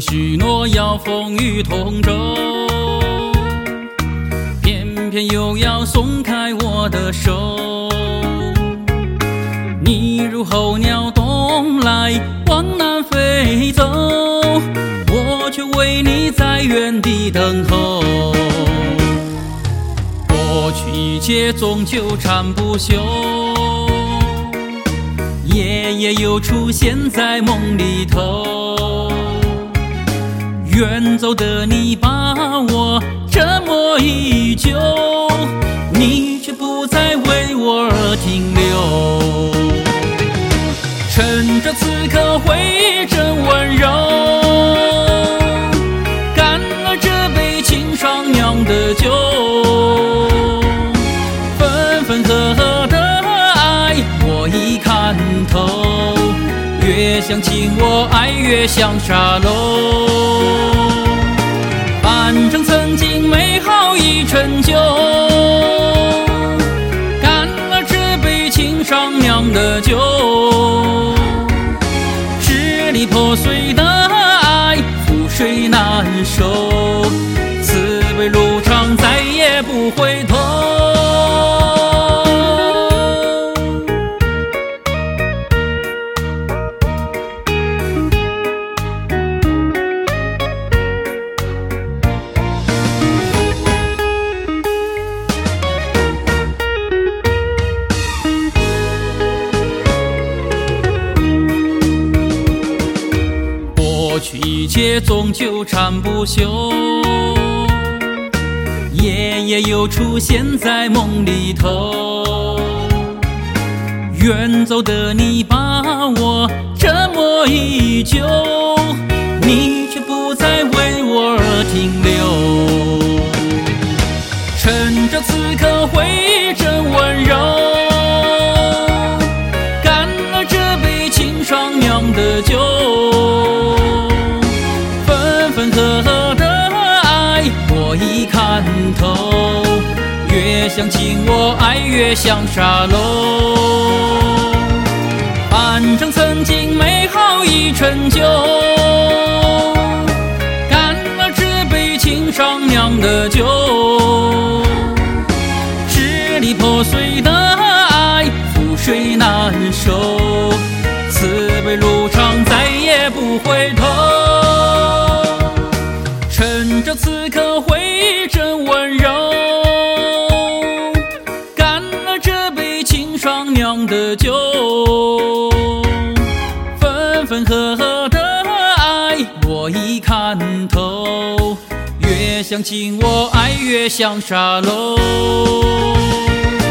许诺要风雨同舟，偏偏又要松开我的手。你如候鸟东来往南飞走，我却为你在原地等候。过去一切终究缠不休，夜夜又出现在梦里头。远走的你把我折磨已久，你却不再为我而停留。趁着此刻回真温柔，干了这杯情商酿的酒。分分合合的爱我已看透，越想亲我爱越像沙漏。反正曾经美好已陈旧，干了这杯情商酿的酒。支离破碎的爱覆水难收，此辈路长再也不回头。过去一切终究缠不休，夜夜又出现在梦里头。远走的你把我折磨已久，你却不再为我而停留。趁着此刻回真温柔，干了这杯情商酿的酒。分合合的爱我已看透，越想亲我爱越像沙漏。反正曾经美好已陈旧，干了这杯情商酿的酒。支离破碎的爱覆水难收，此辈路长再也不回头。趁着此刻回真温柔，干了这杯情商酿的酒。分分合合的爱我已看透，越想亲我爱越像沙漏。